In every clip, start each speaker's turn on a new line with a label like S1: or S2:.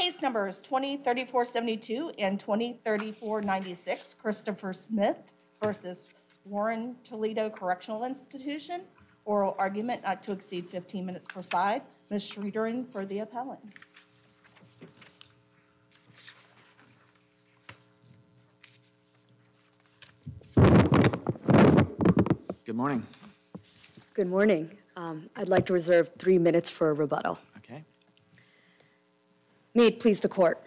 S1: Case numbers 20-3472 and 20-3496, Christopher Smith versus Warren Toledo Correctional Institution. Oral argument not to exceed 15 minutes per side. Ms. Schreederen for the appellant.
S2: Good morning.
S3: Good morning. I'd like to reserve 3 minutes for a rebuttal.
S2: Okay.
S3: May it please the court.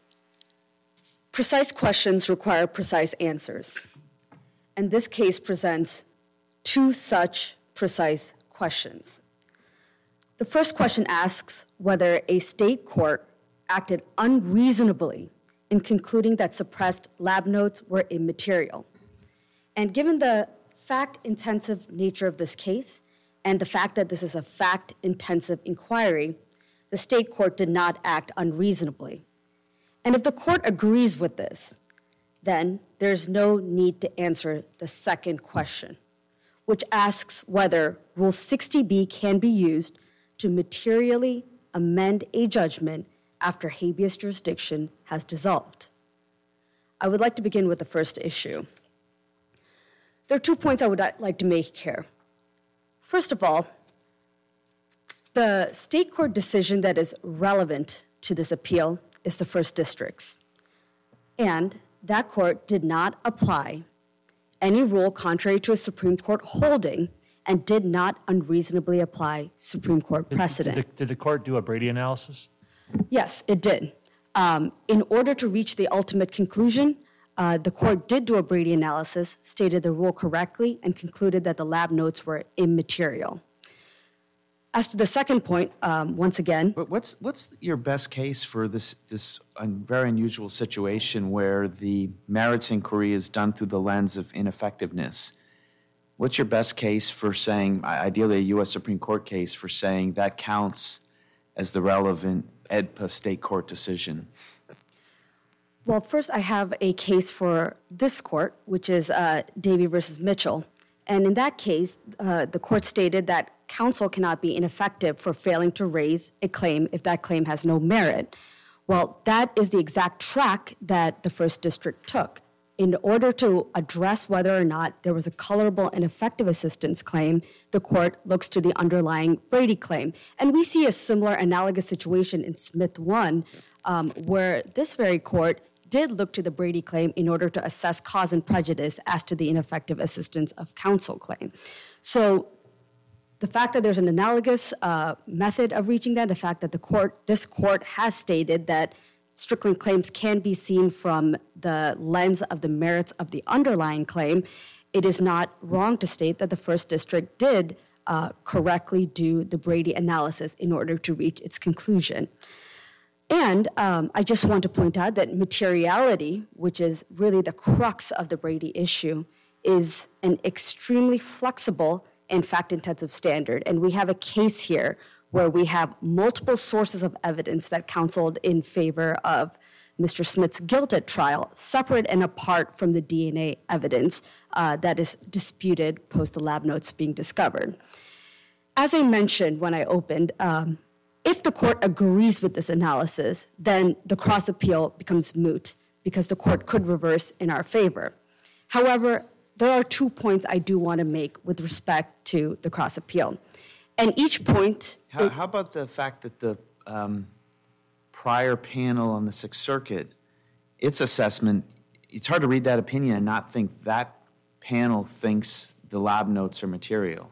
S3: Precise questions require precise answers. And this case presents two such precise questions. The first question asks whether a state court acted unreasonably in concluding that suppressed lab notes were immaterial. And given the fact-intensive nature of this case and the fact that this is a fact-intensive inquiry, the state court did not act unreasonably. And if the court agrees with this, then there's no need to answer the second question, which asks whether Rule 60B can be used to materially amend a judgment after habeas jurisdiction has dissolved. I would like to begin with the first issue. There are 2 points I would like to make here. First of all, the state court decision that is relevant to this appeal is the First District's. And that court did not apply any rule contrary to a Supreme Court holding and did not unreasonably apply Supreme Court precedent.
S4: Did the court do a Brady analysis?
S3: Yes, it did. In order to reach the ultimate conclusion, the court did do a Brady analysis, stated the rule correctly, and concluded that the lab notes were immaterial. As to the second point, once again...
S2: But what's your best case for this very unusual situation where the merits inquiry is done through the lens of ineffectiveness? What's your best case for saying, ideally a U.S. Supreme Court case, for saying that counts as the relevant AEDPA state court decision?
S3: Well, first I have a case for this court, which is Davey versus Mitchell. And in that case, the court stated that counsel cannot be ineffective for failing to raise a claim if that claim has no merit. Well, that is the exact track that the First District took. In order to address whether or not there was a colorable and effective assistance claim, the court looks to the underlying Brady claim. And we see a similar analogous situation in Smith 1, where this very court did look to the Brady claim in order to assess cause and prejudice as to the ineffective assistance of counsel claim. So the fact that there's an analogous method of reaching that, the fact that this court has stated that Strickland claims can be seen from the lens of the merits of the underlying claim, it is not wrong to state that the First District did correctly do the Brady analysis in order to reach its conclusion. And I just want to point out that materiality, which is really the crux of the Brady issue, is an extremely flexible and fact-intensive standard. And we have a case here where we have multiple sources of evidence that counseled in favor of Mr. Smith's guilt at trial, separate and apart from the DNA evidence that is disputed post the lab notes being discovered. As I mentioned when I opened, if the court agrees with this analysis, then the cross-appeal becomes moot because the court could reverse in our favor. However, there are 2 points I do want to make with respect to the cross-appeal. And each point...
S2: How about the fact that the prior panel on the Sixth Circuit, its assessment, it's hard to read that opinion and not think that panel thinks the lab notes are material.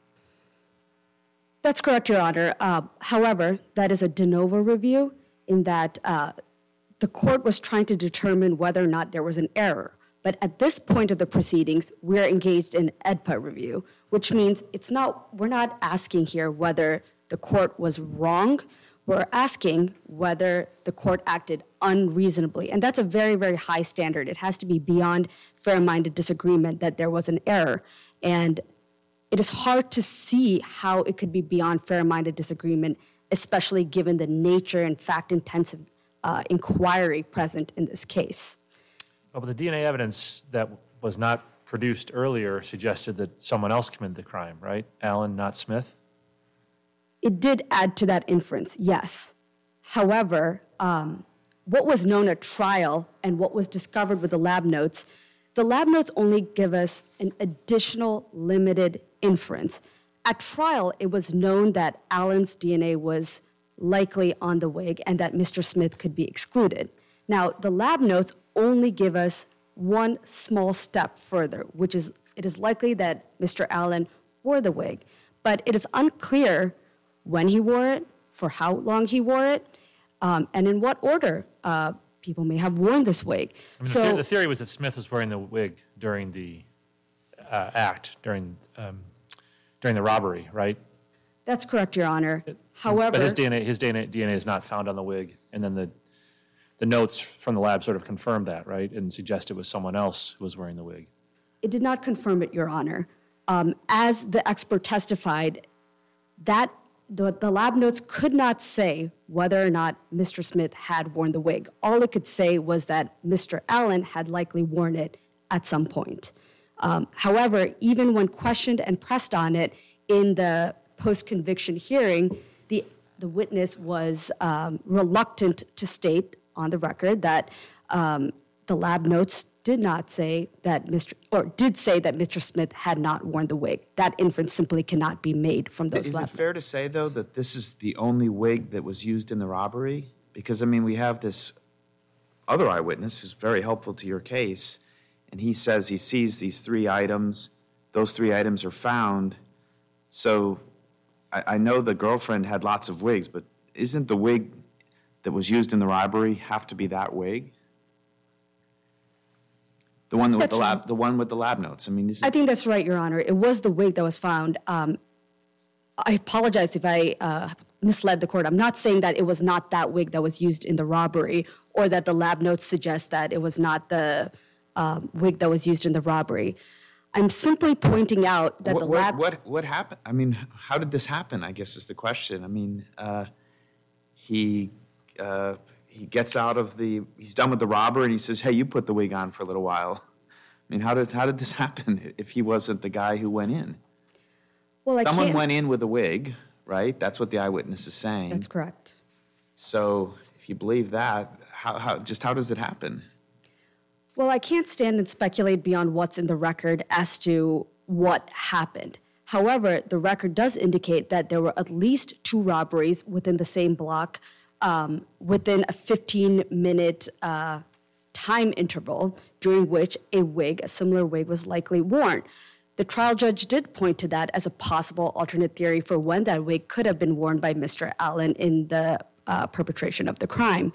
S3: That's correct, Your Honor. However, that is a de novo review in that the court was trying to determine whether or not there was an error. But at this point of the proceedings, we're engaged in AEDPA review, which means we're not asking here whether the court was wrong. We're asking whether the court acted unreasonably. And that's a very, very high standard. It has to be beyond fair-minded disagreement that there was an error. And it is hard to see how it could be beyond fair-minded disagreement, especially given the nature and fact-intensive inquiry present in this case.
S4: Oh, but the DNA evidence that was not produced earlier suggested that someone else committed the crime, right? Allen, not Smith?
S3: It did add to that inference, yes. However, what was known at trial and what was discovered with the lab notes only give us an additional limited inference. At trial, it was known that Allen's DNA was likely on the wig and that Mr. Smith could be excluded. Now, the lab notes only give us one small step further, which is it is likely that Mr. Allen wore the wig, but it is unclear when he wore it, for how long he wore it, and in what order people may have worn this wig.
S4: I mean, the theory was that Smith was wearing the wig during the act, during the robbery, right?
S3: That's correct, Your Honor. However,
S4: but his DNA is not found on the wig, and then the notes from the lab sort of confirmed that, right, and suggest it was someone else who was wearing the wig.
S3: it did not confirm it, Your Honor. As the expert testified, that the lab notes could not say whether or not Mr. Smith had worn the wig. All it could say was that Mr. Allen had likely worn it at some point. However, even when questioned and pressed on it in the post-conviction hearing, the witness was reluctant to state on the record that the lab notes did say that Mr. Smith had not worn the wig. That inference simply cannot be made from those
S2: Is
S3: lab
S2: it fair to say, though, that this is the only wig that was used in the robbery? Because, I mean, we have this other eyewitness who's very helpful to your case, and he says he sees these 3 items. Those 3 items are found. So I know the girlfriend had lots of wigs, but isn't the wig that was used in the robbery have to be that wig? The one with the lab notes. I mean,
S3: I think that's right, Your Honor. It was the wig that was found. I apologize if I misled the court. I'm not saying that it was not that wig that was used in the robbery, or that the lab notes suggest that it was not the wig that was used in the robbery. I'm simply pointing out that
S2: What happened? I mean, how did this happen, I guess is the question. I mean, he gets out of he's done with the robber, and he says, hey, you put the wig on for a little while. I mean, how did this happen if he wasn't the guy who went in?
S3: Well,
S2: Someone went in with a wig, right? That's what the eyewitness is saying.
S3: That's correct.
S2: So if you believe that, how does it happen?
S3: Well, I can't stand and speculate beyond what's in the record as to what happened. However, the record does indicate that there were at least 2 robberies within the same block, within a 15-minute time interval during which a similar wig was likely worn. The trial judge did point to that as a possible alternate theory for when that wig could have been worn by Mr. Allen in the perpetration of the crime,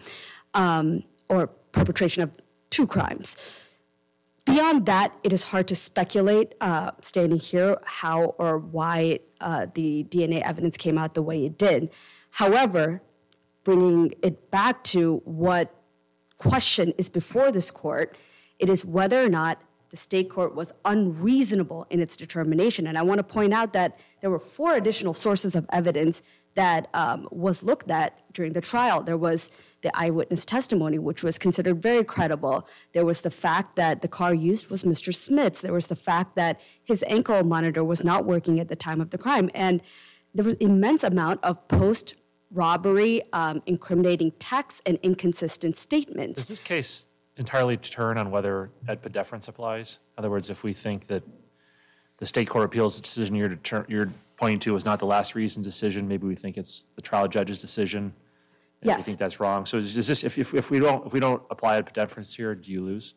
S3: or perpetration of 2 crimes. Beyond that, it is hard to speculate, standing here, how or why the DNA evidence came out the way it did. However, bringing it back to what question is before this court, it is whether or not the state court was unreasonable in its determination. And I want to point out that there were 4 additional sources of evidence that was looked at during the trial. There was the eyewitness testimony, which was considered very credible. There was the fact that the car used was Mr. Smith's. There was the fact that his ankle monitor was not working at the time of the crime. And there was immense amount of post-robbery incriminating texts and inconsistent statements.
S4: Does this case entirely turn on whether AEDPA deference applies? In other words, if we think that the state court appeals decision you're pointing to is not the last reasoned decision, maybe we think it's the trial judge's decision. And
S3: Yes.
S4: we think that's wrong. So is this if we don't apply AEDPA deference here, do you lose?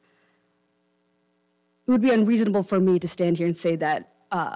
S3: It would be unreasonable for me to stand here and say that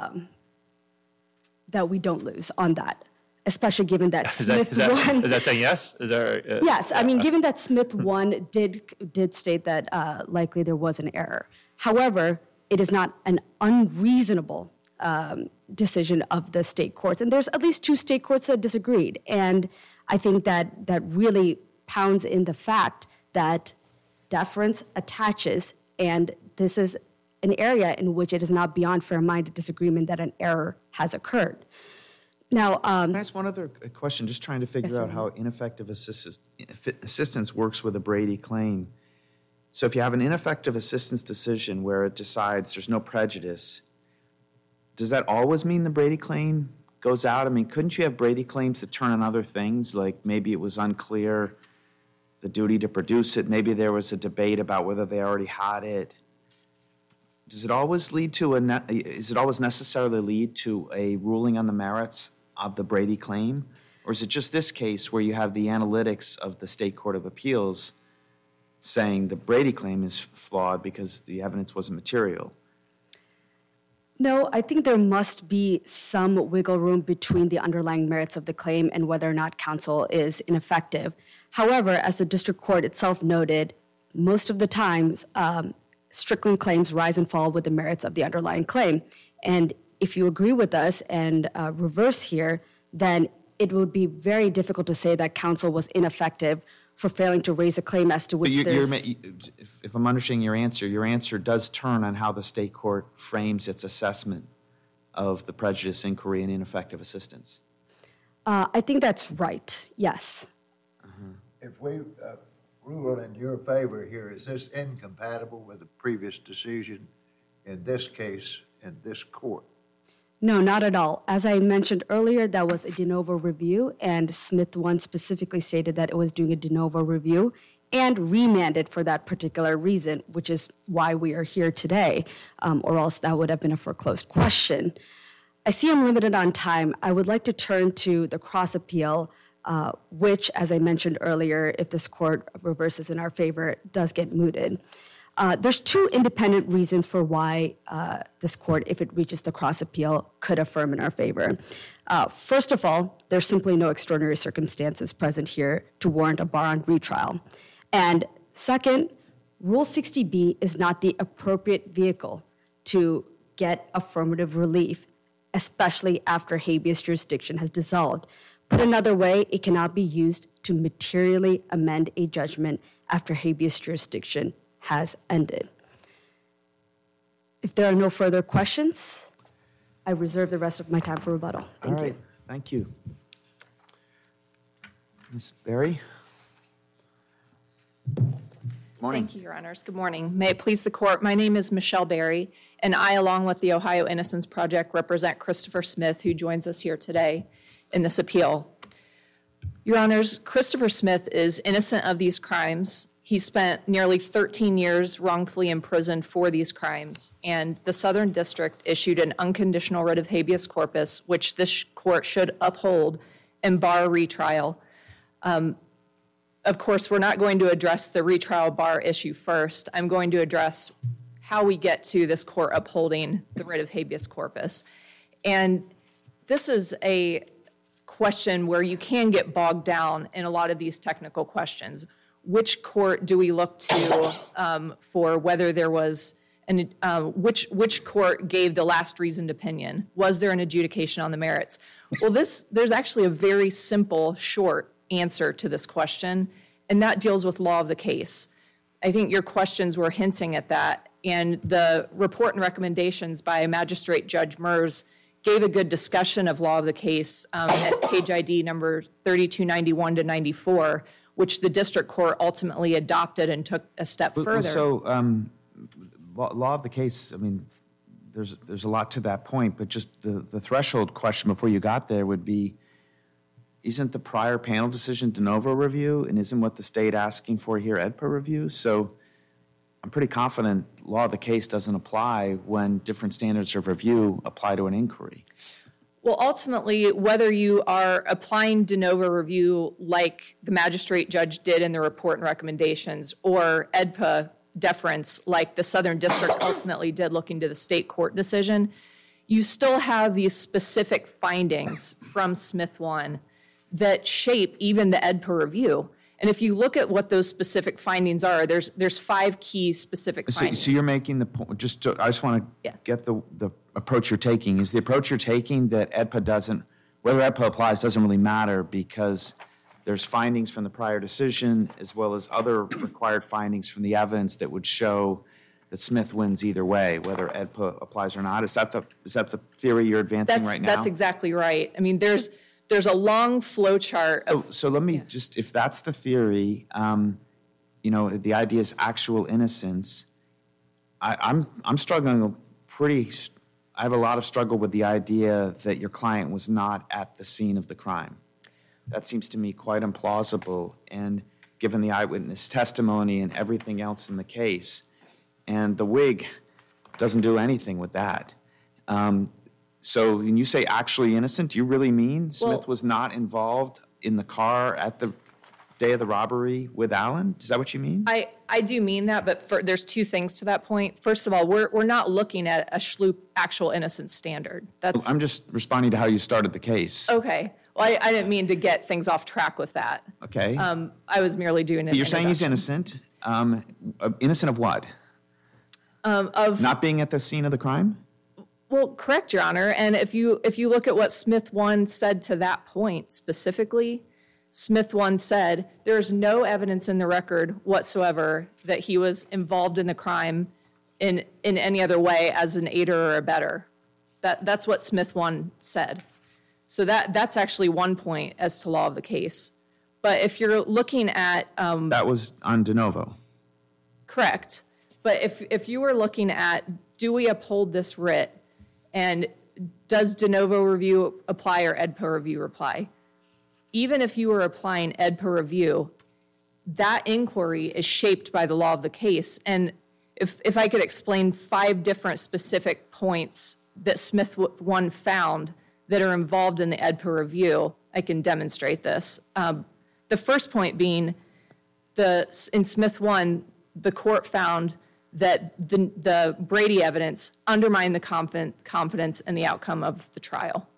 S3: that we don't lose on that, especially given that Smith won.
S4: Is that saying yes?
S3: Yes, I mean, given that Smith won, did state that likely there was an error. However, it is not an unreasonable decision of the state courts, and there's at least 2 state courts that disagreed. And I think that really pounds in the fact that deference attaches, and this is an area in which it is not beyond fair-minded disagreement that an error has occurred. Now,
S2: Can I ask one other question, just trying to figure out how ineffective assistance works with a Brady claim. So if you have an ineffective assistance decision where it decides there's no prejudice, does that always mean the Brady claim goes out, I mean, couldn't you have Brady claims that turn on other things? Like maybe it was unclear the duty to produce it. Maybe there was a debate about whether they already had it. Does it always lead to is it always necessarily lead to a ruling on the merits of the Brady claim? Or is it just this case where you have the analytics of the State Court of Appeals saying the Brady claim is flawed because the evidence wasn't material?
S3: No, I think there must be some wiggle room between the underlying merits of the claim and whether or not counsel is ineffective. However, as the district court itself noted, most of the times, Strickland claims rise and fall with the merits of the underlying claim. And if you agree with us and reverse here, then it would be very difficult to say that counsel was ineffective for failing to raise a claim as to which
S2: if I'm understanding your answer does turn on how the state court frames its assessment of the prejudice inquiry and ineffective assistance.
S3: I think that's right, yes.
S5: If we rule in your favor here, is this incompatible with the previous decision in this case in this court?
S3: No, not at all. As I mentioned earlier, that was a de novo review, and Smith 1 specifically stated that it was doing a de novo review and remanded for that particular reason, which is why we are here today, or else that would have been a foreclosed question. I see I'm limited on time. I would like to turn to the cross appeal, which, as I mentioned earlier, if this court reverses in our favor, does get mooted. There's two independent reasons for why this court, if it reaches the cross appeal, could affirm in our favor. First of all, there's simply no extraordinary circumstances present here to warrant a bar on retrial. And second, Rule 60B is not the appropriate vehicle to get affirmative relief, especially after habeas jurisdiction has dissolved. Put another way, it cannot be used to materially amend a judgment after habeas jurisdiction has ended. If there are no further questions, I reserve the rest of my time for rebuttal. Thank you.
S2: Thank you. Ms. Berry? Morning.
S6: Thank you, Your Honors. Good morning. May it please the court, my name is Michelle Berry, and I, along with the Ohio Innocence Project, represent Christopher Smith, who joins us here today in this appeal. Your Honors, Christopher Smith is innocent of these crimes. He spent nearly 13 years wrongfully imprisoned for these crimes, and the Southern District issued an unconditional writ of habeas corpus, which this court should uphold and bar retrial. Of course, we're not going to address the retrial bar issue first. I'm going to address how we get to this court upholding the writ of habeas corpus. And this is a question where you can get bogged down in a lot of these technical questions. Which court do we look to for whether there was which court gave the last reasoned opinion? Was there an adjudication on the merits? Well, there's actually a very simple, short answer to this question, and that deals with law of the case. I think your questions were hinting at that, and the report and recommendations by Magistrate Judge Mers gave a good discussion of law of the case at page ID number 3291 to 94, which the district court ultimately adopted and took a step further.
S2: So, law of the case, I mean, there's a lot to that point, but just the threshold question before you got there would be, isn't the prior panel decision de novo review, and isn't what the state asking for here EDPA review? So I'm pretty confident law of the case doesn't apply when different standards of review apply to an inquiry.
S6: Well, ultimately, whether you are applying de novo review like the magistrate judge did in the report and recommendations, or EDPA deference like the Southern District ultimately did looking to the state court decision, you still have these specific findings from Smith 1 that shape even the EDPA review. And if you look at what those specific findings are, there's 5 key specific findings.
S2: So you're making the point, I just want to get the approach you're taking. Is the approach you're taking that EDPA doesn't, whether EDPA applies doesn't really matter because there's findings from the prior decision as well as other required findings from the evidence that would show that Smith wins either way, whether EDPA applies or not? Is that the theory you're advancing right now?
S6: That's exactly right. I mean, there's a long flow chart.
S2: So let me just, if that's the theory, the idea is actual innocence. I'm struggling pretty I have a lot of struggle with the idea that your client was not at the scene of the crime. That seems to me quite implausible, and given the eyewitness testimony and everything else in the case, and the wig doesn't do anything with that. So when you say actually innocent, do you really mean Smith was not involved in the car at the day of the robbery with Allen? Is that what you mean?
S6: I do mean that, but there's two things to that point. First of all, we're not looking at a Schlup actual innocence standard. That's
S2: I'm just responding to how you started the case.
S6: okay. Well, I didn't mean to get things off track with that.
S2: Okay.
S6: I was merely doing it.
S2: You're saying he's innocent. Innocent of what?
S6: Of
S2: Not being at the scene of the crime?
S6: Well, correct, Your Honor. And if you look at what Smith 1 said to that point specifically, Smith 1 said there's no evidence in the record whatsoever that he was involved in the crime in any other way as an aider or abettor. That's what Smith 1 said. So that's actually one point as to law of the case. But if you're looking at
S2: That was on de novo.
S6: correct. But if you were looking at do we uphold this writ and does de novo review apply or EDPA review apply? Even if you were applying EDPA review, that inquiry is shaped by the law of the case. And if I could explain 5 different specific points that Smith 1 found that are involved in the EDPA review, I can demonstrate this. The first point being in Smith 1, the court found that the Brady evidence undermined the confidence in the outcome of the trial.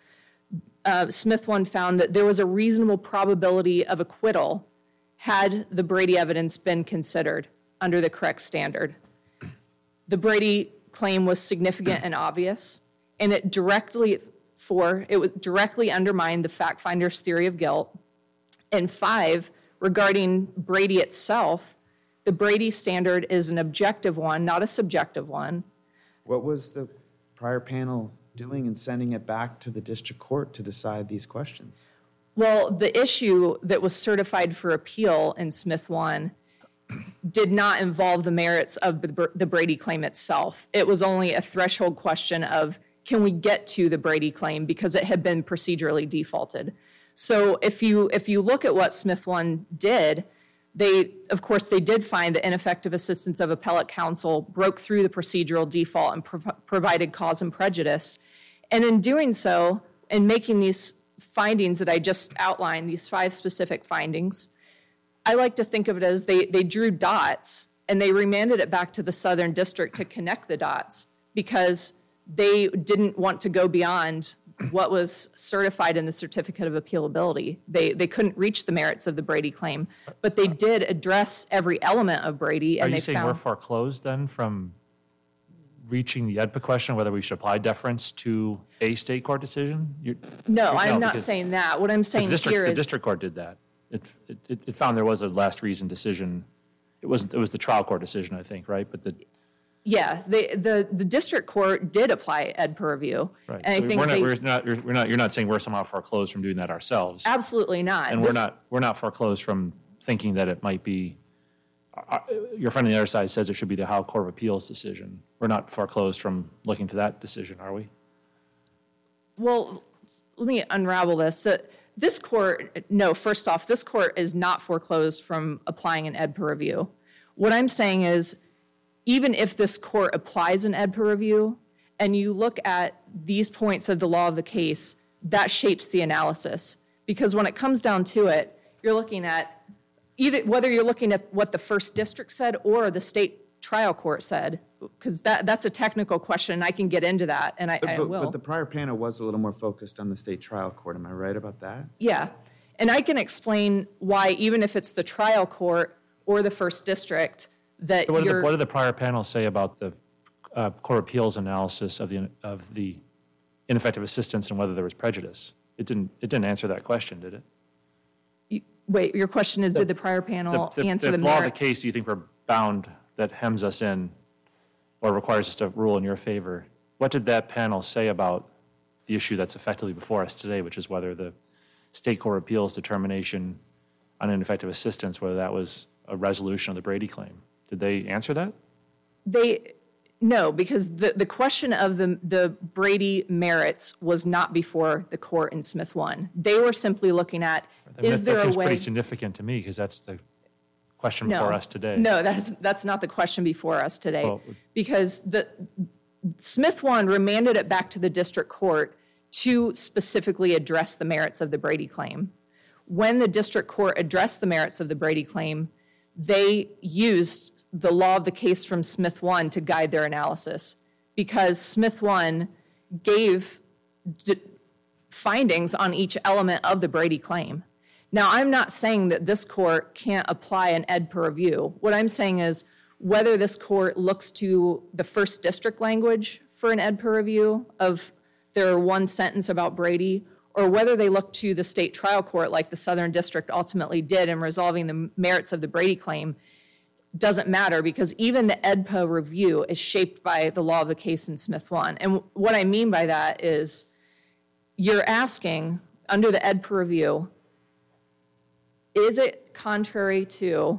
S6: Smith 1 found that there was a reasonable probability of acquittal had the Brady evidence been considered under the correct standard. The Brady claim was significant and obvious, and it directly undermined the fact finder's theory of guilt. And 5, regarding Brady itself, the Brady standard is an objective one, not a subjective one.
S2: What was the prior panel doing in sending it back to the district court to decide these questions?
S6: Well, the issue that was certified for appeal in Smith 1 did not involve the merits of the Brady claim itself. It was only a threshold question of, can we get to the Brady claim because it had been procedurally defaulted. So if you look at what Smith 1 did, they did find that ineffective assistance of appellate counsel broke through the procedural default and provided cause and prejudice. And in doing so, in making these findings that I just outlined, these 5 specific findings, I like to think of it as they drew dots and they remanded it back to the Southern District to connect the dots because they didn't want to go beyond what was certified in the certificate of appealability. They couldn't reach the merits of the Brady claim, but they did address every element of Brady.
S4: Are
S6: And
S4: you
S6: they
S4: saying
S6: found
S4: we're foreclosed then from reaching the EDPA question, whether we should apply deference to a state court decision?
S6: no, I'm not
S4: because
S6: saying that. What I'm saying here
S4: the
S6: is
S4: district court did that. It found there was a last reason decision. It was the trial court decision, I think, right? But
S6: the district court did apply EDPA review,
S4: right.
S6: and
S4: So
S6: I think
S4: you're not saying we're somehow foreclosed from doing that ourselves.
S6: absolutely not.
S4: And we're not foreclosed from thinking that it might be, your friend on the other side says it should be the Ohio Court of Appeals decision. We're not foreclosed from looking to that decision, are we?
S6: Well, let me unravel this. This court, no, first off, this court is not foreclosed from applying an EDPA review. What I'm saying is, even if this court applies an EDPA review and you look at these points of the law of the case, that shapes the analysis. Because when it comes down to it, you're looking at whether you're looking at what the first district said or the state trial court said, because that's a technical question, and I can get into that, and I will.
S2: But the prior panel was a little more focused on the state trial court. Am I right about that?
S6: Yeah, and I can explain why, even if it's the trial court or the first district, that
S4: So what did the prior panel say about the Court of Appeals analysis of the ineffective assistance and whether there was prejudice? It didn't answer that question, did it?
S6: Wait, your question is, did the prior panel answer the
S4: law of the
S6: merits?
S4: case, do you think we're bound, that hems us in or requires us to rule in your favor? What did that panel say about the issue that's effectively before us today, which is whether the State Court of Appeals determination on ineffective assistance, whether that was a resolution of the Brady claim? Did they answer that?
S6: No, because the question of the Brady merits was not before the court in Smith 1. They were simply looking at, is there
S4: that
S6: a
S4: seems
S6: way?
S4: pretty significant to me, because that's the question
S6: No.
S4: before us today.
S6: No, that's not the question before us today.
S4: Well,
S6: Because the Smith 1 remanded it back to the district court to specifically address the merits of the Brady claim. When the district court addressed the merits of the Brady claim, they used the law of the case from Smith 1 to guide their analysis, because Smith 1 gave findings on each element of the Brady claim. Now, I'm not saying that this court can't apply an EDPA review. What I'm saying is whether this court looks to the first district language for an EDPA review of their one sentence about Brady, or whether they look to the state trial court like the Southern District ultimately did in resolving the merits of the Brady claim, doesn't matter, because even the EDPA review is shaped by the law of the case in Smith 1. And what I mean by that is you're asking, under the EDPA review, is it contrary to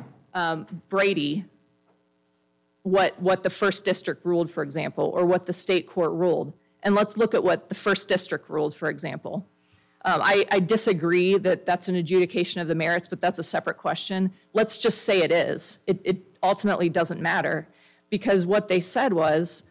S6: Brady, what the first district ruled, for example, or what the state court ruled? And let's look at what the first district ruled, for example. I disagree that that's an adjudication of the merits, but that's a separate question. Let's just say it is. It ultimately doesn't matter, because what they said was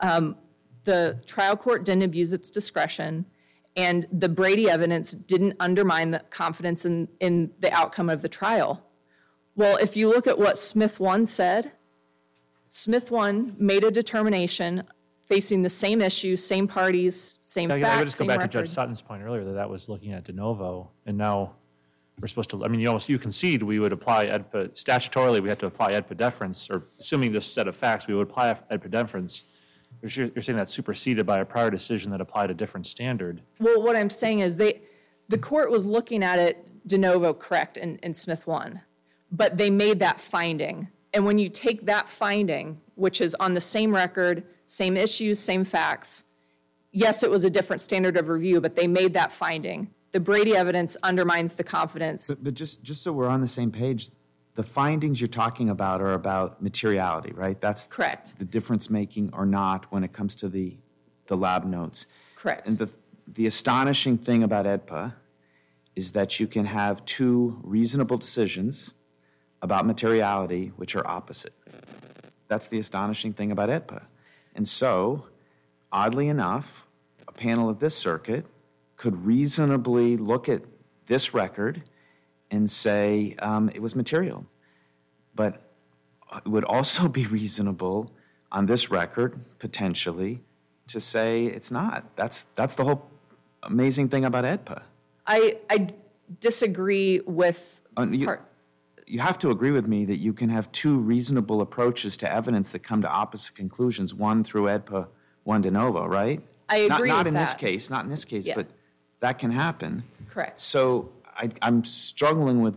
S6: the trial court didn't abuse its discretion, and the Brady evidence didn't undermine the confidence in the outcome of the trial. Well, if you look at what Smith 1 said, Smith 1 made a determination facing the same issue, same parties, same facts,
S4: I would just go
S6: same
S4: back to
S6: record.
S4: Judge Sutton's point earlier that was looking at de novo, and now we're supposed to, I mean, you concede we would apply EDPA, statutorily we have to apply EDPA deference, or assuming this set of facts, we would apply EDPA deference. You're saying that's superseded by a prior decision that applied a different standard.
S6: Well, what I'm saying is the court was looking at it de novo, correct, in Smith 1, but they made that finding. And when you take that finding, which is on the same record, same issues, same facts, yes, it was a different standard of review, but they made that finding. The Brady evidence undermines the confidence.
S2: But just so we're on the same page, the findings you're talking about are about materiality, right? That's
S6: Correct.
S2: the difference making or not when it comes to the lab notes.
S6: Correct.
S2: And the astonishing thing about EDPA is that you can have two reasonable decisions about materiality which are opposite. That's the astonishing thing about EDPA. And so, oddly enough, a panel of this circuit could reasonably look at this record and say it was material. But it would also be reasonable on this record, potentially, to say it's not. That's the whole amazing thing about EDPA.
S6: I disagree with part.
S2: You have to agree with me that you can have two reasonable approaches to evidence that come to opposite conclusions, one through EDPA, one de novo, right?
S6: I agree
S2: not
S6: with
S2: in
S6: that.
S2: not in this case,
S6: Yeah.
S2: but that can happen.
S6: Correct.
S2: So I'm struggling with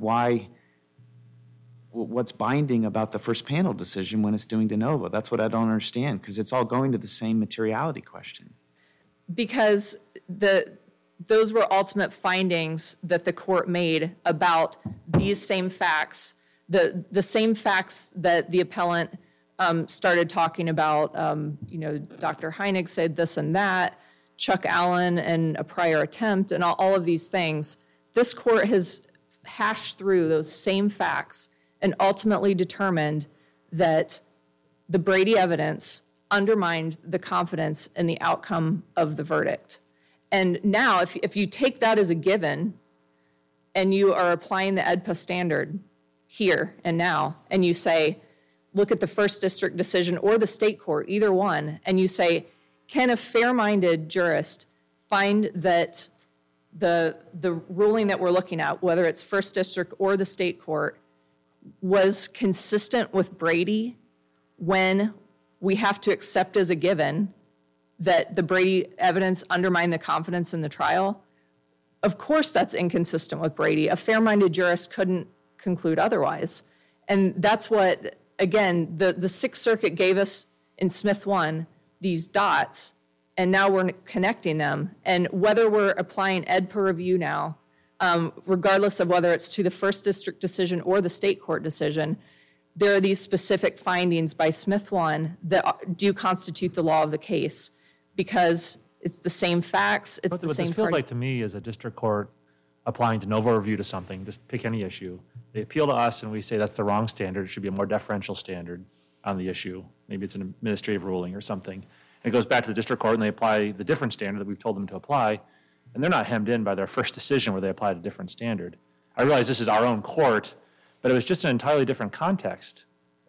S2: what's binding about the first panel decision when it's doing de novo. That's what I don't understand, because it's all going to the same materiality question.
S6: Because those were ultimate findings that the court made about these same facts, the same facts that the appellant started talking about. Dr. Heinig said this and that, Chuck Allen and a prior attempt, and all of these things. This court has hashed through those same facts and ultimately determined that the Brady evidence undermined the confidence in the outcome of the verdict. And now, if you take that as a given and you are applying the EDPA standard here and now, and you say, look at the first district decision or the state court, either one, and you say, can a fair-minded jurist find that the ruling that we're looking at, whether it's first district or the state court, was consistent with Brady when we have to accept as a given that the Brady evidence undermined the confidence in the trial? Of course that's inconsistent with Brady. A fair-minded jurist couldn't conclude otherwise. And that's what, again, the Sixth Circuit gave us in Smith 1, these dots, and now we're connecting them. And whether we're applying EDPA review now, regardless of whether it's to the first district decision or the state court decision, there are these specific findings by Smith 1 that do constitute the law of the case because it's the same facts, it's the
S4: What
S6: same
S4: this feels
S6: party.
S4: like to me is a district court applying de novo review to something, just pick any issue. They appeal to us and we say that's the wrong standard, it should be a more deferential standard on the issue. Maybe it's an administrative ruling or something. And it goes back to the district court and they apply the different standard that we've told them to apply, and they're not hemmed in by their first decision where they applied a different standard. I realize this is our own court, but it was just an entirely different context.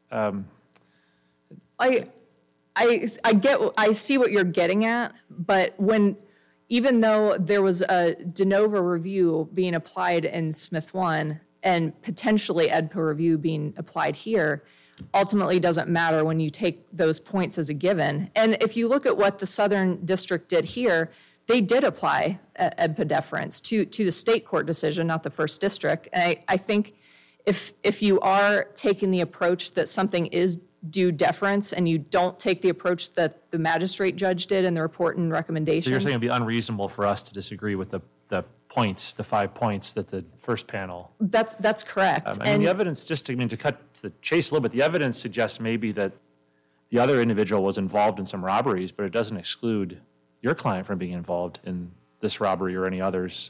S6: I see what you're getting at, but even though there was a de novo review being applied in Smith 1 and potentially EDPA review being applied here, ultimately doesn't matter when you take those points as a given. And if you look at what the Southern District did here, they did apply EDPA deference to the state court decision, not the First District. And I think if you are taking the approach that something is due deference and you don't take the approach that the magistrate judge did in the report and recommendations.
S4: So you're saying it'd be unreasonable for us to disagree with the points, the 5 points that the first panel.
S6: That's correct.
S4: I mean, the evidence, to cut to the chase a little bit, the evidence suggests maybe that the other individual was involved in some robberies, but it doesn't exclude your client from being involved in this robbery or any others.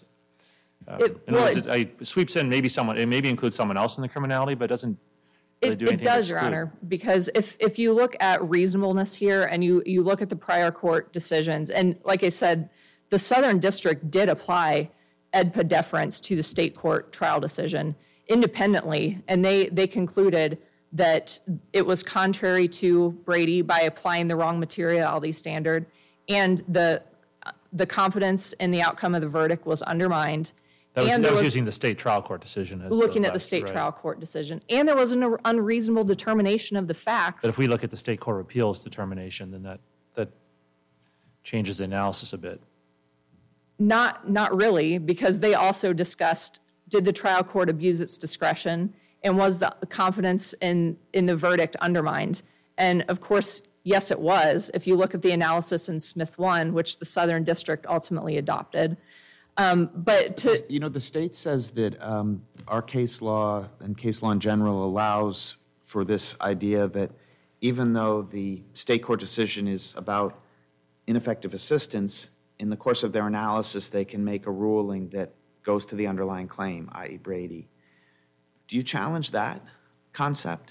S4: It sweeps in it maybe includes someone else in the criminality, but it doesn't really do anything
S6: It does,
S4: to
S6: Your
S4: exclude.
S6: Honor, because if you look at reasonableness here and you look at the prior court decisions, and like I said, the Southern District did apply EDPA deference to the state court trial decision independently, and they concluded that it was contrary to Brady by applying the wrong materiality standard, and the confidence in the outcome of the verdict was undermined.
S4: That
S6: there
S4: was using the state trial court decision as
S6: looking at the
S4: last,
S6: state
S4: right.
S6: trial court decision. And there was an unreasonable determination of the facts.
S4: But if we look at the state court of appeals determination, then that changes the analysis a bit.
S6: Not really, because they also discussed, did the trial court abuse its discretion, and was the confidence in the verdict undermined? And of course, yes, it was, if you look at the analysis in Smith 1, which the Southern District ultimately adopted. But
S2: the state says that our case law and case law in general allows for this idea that even though the state court decision is about ineffective assistance, in the course of their analysis, they can make a ruling that goes to the underlying claim, i.e. Brady. Do you challenge that concept?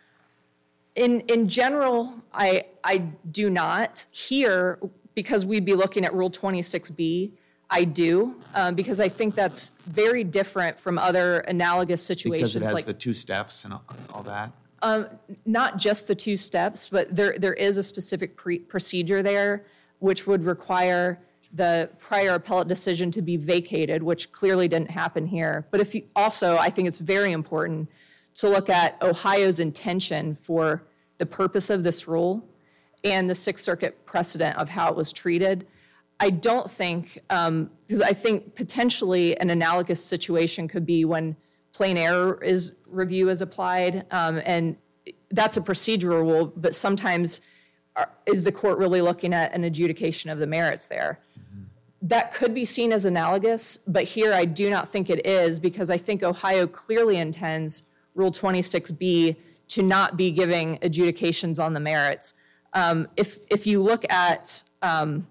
S6: in general, I do not. Here, because we'd be looking at Rule 26B, I do, because I think that's very different from other analogous situations.
S2: Because it has
S6: like
S2: the 2 steps and all that?
S6: Not just the 2 steps, but there is a specific procedure there, which would require the prior appellate decision to be vacated, which clearly didn't happen here. But if you also, I think it's very important to look at Ohio's intention for the purpose of this rule and the Sixth Circuit precedent of how it was treated. I don't think, because I think potentially an analogous situation could be when plain error review is applied, and that's a procedural rule, but sometimes is the court really looking at an adjudication of the merits there? Mm-hmm. That could be seen as analogous, but here I do not think it is, because I think Ohio clearly intends Rule 26B to not be giving adjudications on the merits. If you look at, and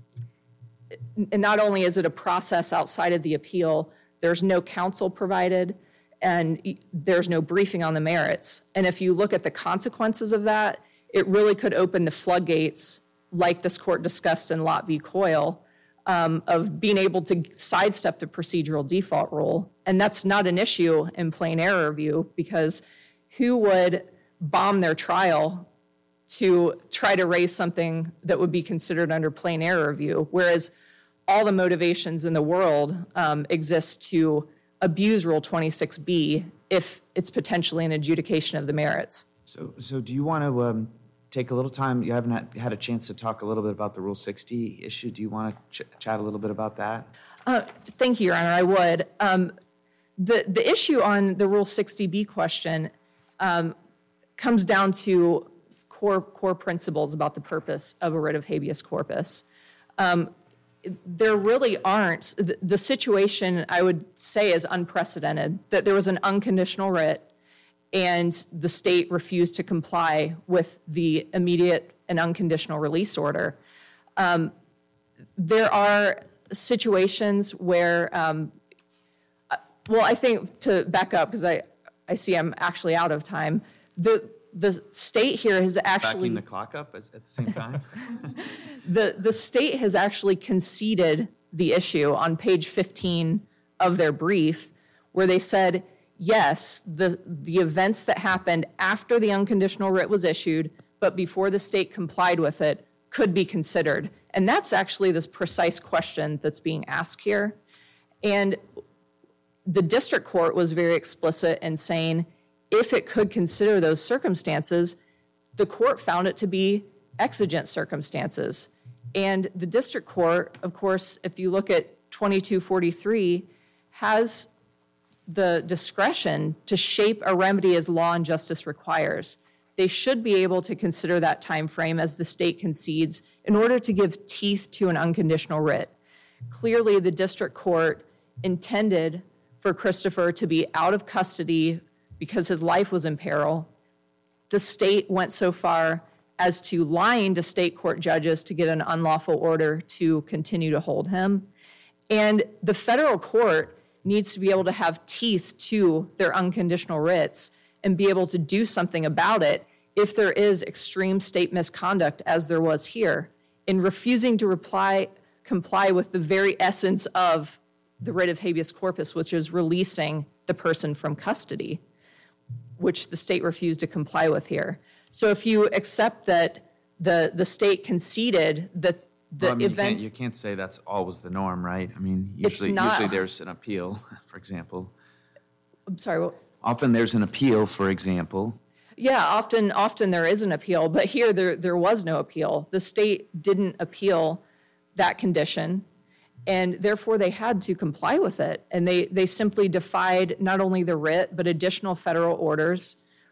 S6: not only is it a process outside of the appeal, there's no counsel provided, and there's no briefing on the merits. And if you look at the consequences of that, it really could open the floodgates, like this court discussed in Lott v. Coyle, of being able to sidestep the procedural default rule. And that's not an issue in plain error review, because who would bomb their trial to try to raise something that would be considered under plain error review, whereas all the motivations in the world exist to abuse Rule 26B if it's potentially an adjudication of the merits.
S2: So do you want to take a little time? You haven't had a chance to talk a little bit about the Rule 60 issue. Do you want to chat a little bit about that?
S6: Thank you, Your Honor, I would. The issue on the Rule 60B question comes down to core principles about the purpose of a writ of habeas corpus. There really aren't. The situation, I would say, is unprecedented, that there was an unconditional writ, and the state refused to comply with the immediate and unconditional release order. There are situations where, well, I think to back up, because I see I'm actually out of time, the state here has actually...
S2: Backing the clock up at the same time?
S6: The state has actually conceded the issue on page 15 of their brief, where they said, yes, the events that happened after the unconditional writ was issued, but before the state complied with it, could be considered. And that's actually this precise question that's being asked here. And the district court was very explicit in saying, if it could consider those circumstances, the court found it to be exigent circumstances. And the district court, of course, if you look at 2243, has the discretion to shape a remedy as law and justice requires. They should be able to consider that time frame as the state concedes in order to give teeth to an unconditional writ. Clearly, the district court intended for Christopher to be out of custody because his life was in peril. The state went so far as to lying to state court judges to get an unlawful order to continue to hold him. And the federal court needs to be able to have teeth to their unconditional writs and be able to do something about it if there is extreme state misconduct, as there was here, in refusing to comply with the very essence of the writ of habeas corpus, which is releasing the person from custody, which the state refused to comply with here. So if you accept that the state conceded that the events...
S2: You can't say that's always the norm, right? I mean,
S6: It's
S2: usually
S6: not.
S2: there's an appeal, for example.
S6: I'm sorry, what?
S2: Often there's an appeal, for example.
S6: Yeah, often there is an appeal, but here there was no appeal. The state didn't appeal that condition, and therefore they had to comply with it. And they simply defied not only the writ, but additional federal orders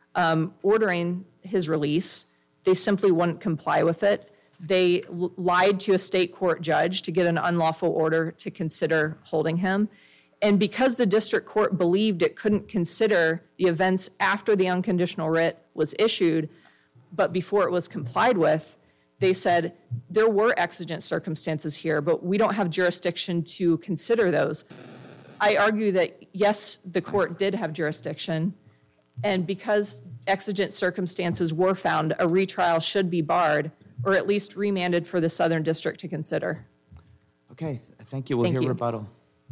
S6: ordering his release. They simply wouldn't comply with it. They lied to a state court judge to get an unlawful order to consider holding him. And because the district court believed it couldn't consider the events after the unconditional writ was issued, but before it was complied with, they said there were exigent circumstances here, but we don't have jurisdiction to consider those. I argue that, yes, the court did have jurisdiction, and because exigent circumstances were found, a retrial should be barred, or at least remanded for the Southern District to consider.
S2: Okay, thank you. We'll
S6: Thank
S2: hear
S6: you.
S2: rebuttal.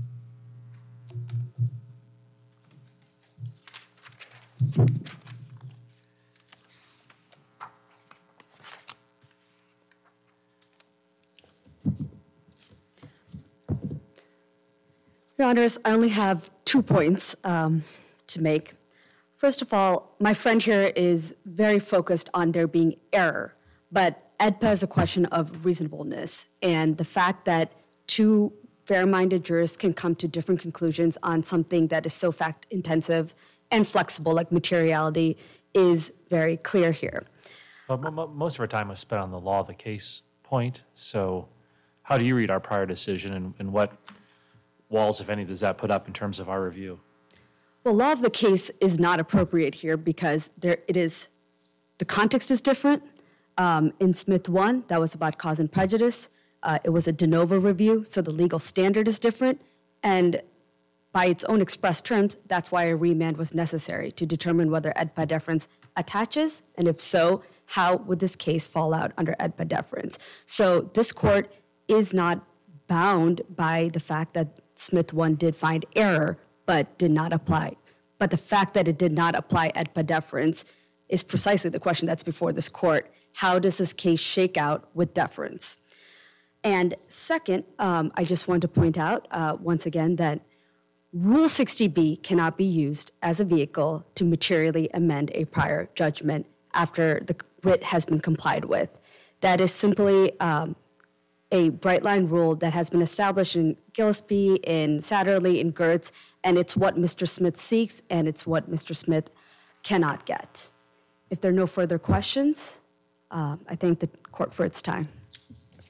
S3: Your Honors, I only have 2 points to make. First of all, my friend here is very focused on there being error, but AEDPA is a question of reasonableness, and the fact that 2 fair-minded jurists can come to different conclusions on something that is so fact-intensive and flexible, like materiality, is very clear here.
S4: Well, most of our time was spent on the law of the case point. So how do you read our prior decision, and what walls, if any, does that put up in terms of our review?
S3: Well, law of the case is not appropriate here because the context is different. In Smith 1, that was about cause and prejudice. It was a de novo review, so the legal standard is different. And by its own express terms, that's why a remand was necessary to determine whether AEDPA deference attaches, and if so, how would this case fall out under AEDPA deference? So this court is not bound by the fact that Smith 1 did find error, but did not apply. But the fact that it did not apply AEDPA deference is precisely the question that's before this court. How does this case shake out with deference? And second, I just want to point out once again that Rule 60B cannot be used as a vehicle to materially amend a prior judgment after the writ has been complied with. That is simply a bright line rule that has been established in Gillespie, in Satterley, in Gertz, and it's what Mr. Smith seeks, and it's what Mr. Smith cannot get. If there are no further questions, I thank the court for its time.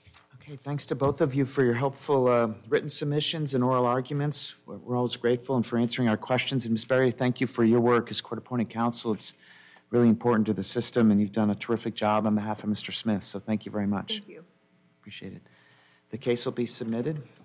S2: Okay, thanks to both of you for your helpful written submissions and oral arguments. We're always grateful and for answering our questions. And Ms. Berry, thank you for your work as court-appointed counsel. It's really important to the system, and you've done a terrific job on behalf of Mr. Smith, so thank you very much.
S6: Thank you.
S2: Appreciate it. The case will be submitted.